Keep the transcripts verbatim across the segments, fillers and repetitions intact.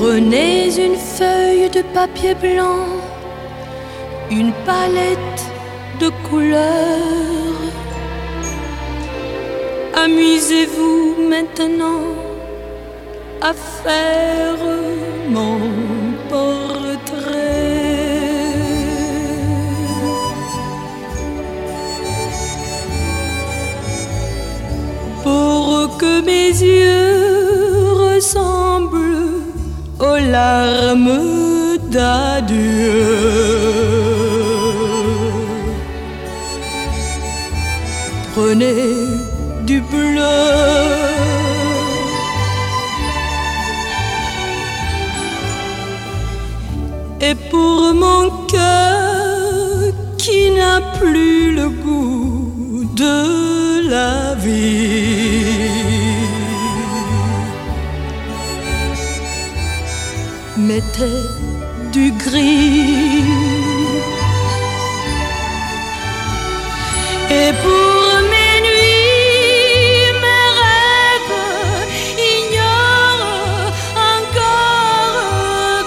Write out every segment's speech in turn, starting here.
Prenez une feuille de papier blanc, une palette de couleurs. Amusez-vous maintenant à faire mon portrait. Pour que mes yeux ressemblent aux larmes d'adieu, prenez du bleu. Et pour mon cœur qui n'a plus le goût de la vie, mettez du gris. Et pour mes nuits, mes rêves ignorent encore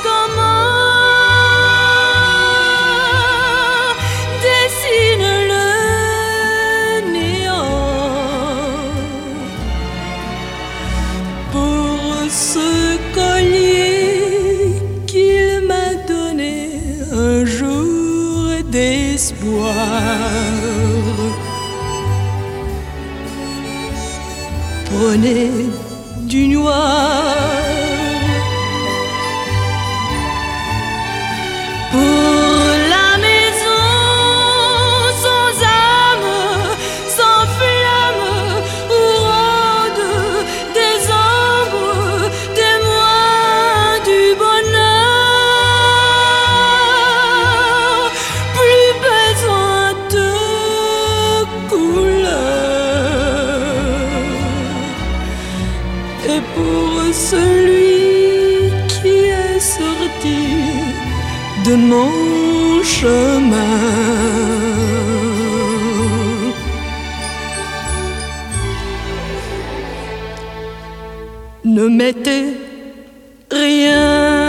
comment dessine le néant. Pour ce collier qu'il m'a donné un jour d'espoir, prenez du noir. Pour la maison sans âme, sans flamme, où rôdent des ombres, témoins du bonheur. Plus besoin de couleurs. Et pour celui qui est sorti de mon chemin, ne mettez rien.